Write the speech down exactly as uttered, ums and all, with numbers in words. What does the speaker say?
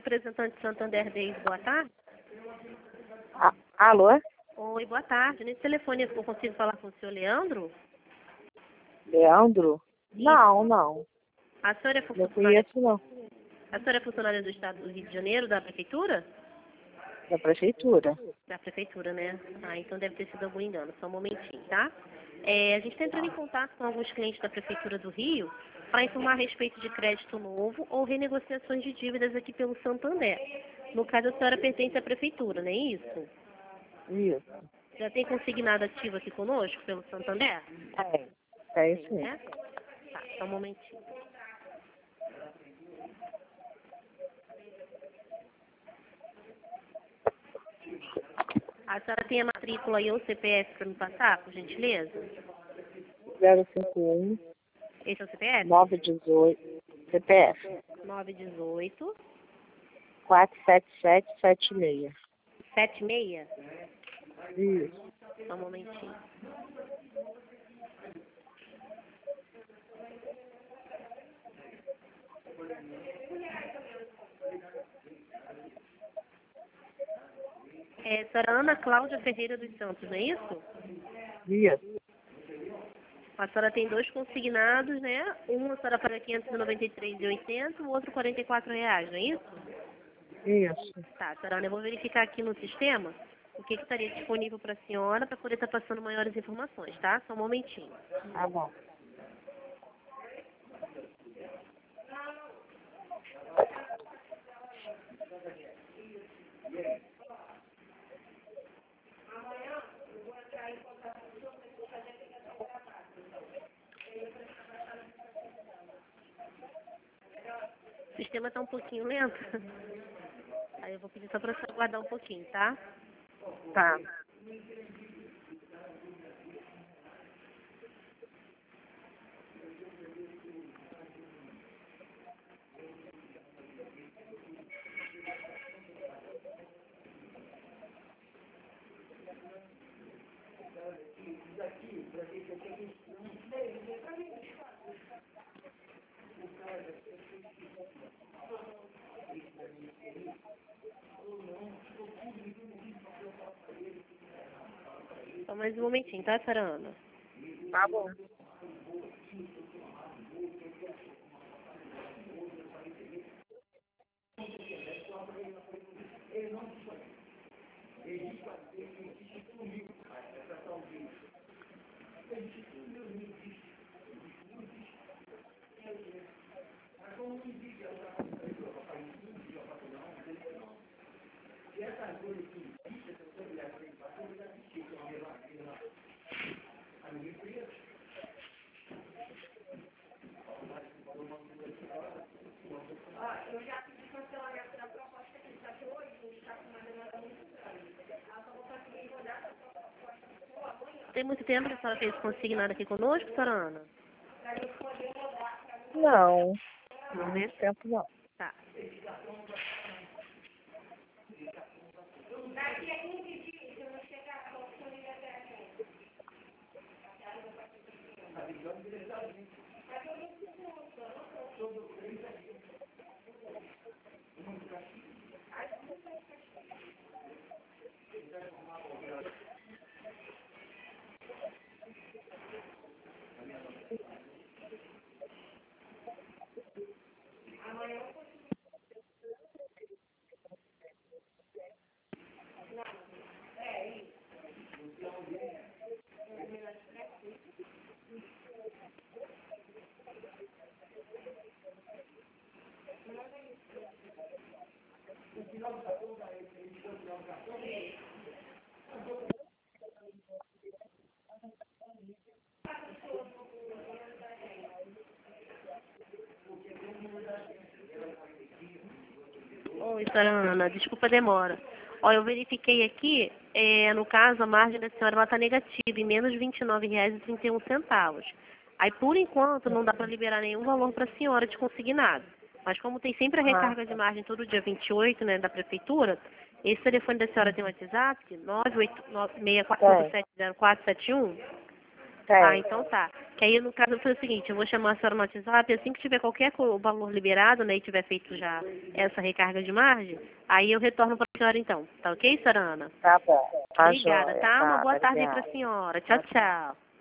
representante Santander Days, boa tarde. A, alô? Oi, boa tarde. Nesse telefone eu consigo falar com o senhor Leandro? Leandro? Isso. Não, não. A senhora é Não funcionária, conheço, não. a senhora é funcionária do Estado do Rio de Janeiro, da Prefeitura? Da prefeitura. Da Prefeitura, né? Ah, então deve ter sido algum engano. Só um momentinho, tá? É, a gente está entrando em contato com alguns clientes da Prefeitura do Rio para informar a respeito de crédito novo ou renegociações de dívidas aqui pelo Santander. No caso, a senhora pertence à Prefeitura, não é isso? Isso. Já tem consignado ativo aqui conosco pelo Santander? Tem. Tem Sim, sim. né? Tá, só um momentinho. A senhora tem a matrícula e o C P F para me passar, por gentileza? zero cinco um, Esse é o C P F? nove um oito, C P F. nove um oito, quatro sete sete sete seis. sete seis. Isso. Só um momentinho. É, a senhora Ana Cláudia Ferreira dos Santos, não é isso? Isso. A senhora tem dois consignados, né? Um a senhora paga quinhentos e noventa e três reais e oitenta centavos, o outro quarenta e quatro reais, não é isso? Isso. Tá, senhora Ana, eu vou verificar aqui no sistema o que, que estaria disponível para a senhora para poder estar passando maiores informações, tá? Só um momentinho. Tá bom. O sistema está um pouquinho lento. Aí eu vou pedir só para você aguardar um pouquinho, tá? Tá. Só mais um momentinho, tá, senhora Ana? Tá bom. Tem muito tempo que a senhora fez consignado aqui conosco, senhora Ana? Não. Não, Não né? muito tempo não. Tá. Oi, senhora Ana, desculpa a demora. Ó, eu verifiquei aqui, é, no caso, a margem da senhora está negativa, em menos vinte e nove reais e trinta e um centavos. Aí, por enquanto, não dá para liberar nenhum valor para a senhora de consignado. Mas como tem sempre a Ah, recarga de margem todo dia vinte e oito, né, da Prefeitura, esse telefone da senhora tem WhatsApp, nove oito nove seis quatro cinco sete zero quatro sete um. Ah, Tem. então tá. Que aí, no caso, foi o seguinte, eu vou chamar a senhora no WhatsApp, assim que tiver qualquer co- valor liberado, né, e tiver feito já essa recarga de margem, aí eu retorno para a senhora então. Tá ok, senhora Ana? Tá bom. Tá Obrigada, joia. tá? Uma Tá, boa tarde aí obrigada. para a senhora. Tchau, tchau.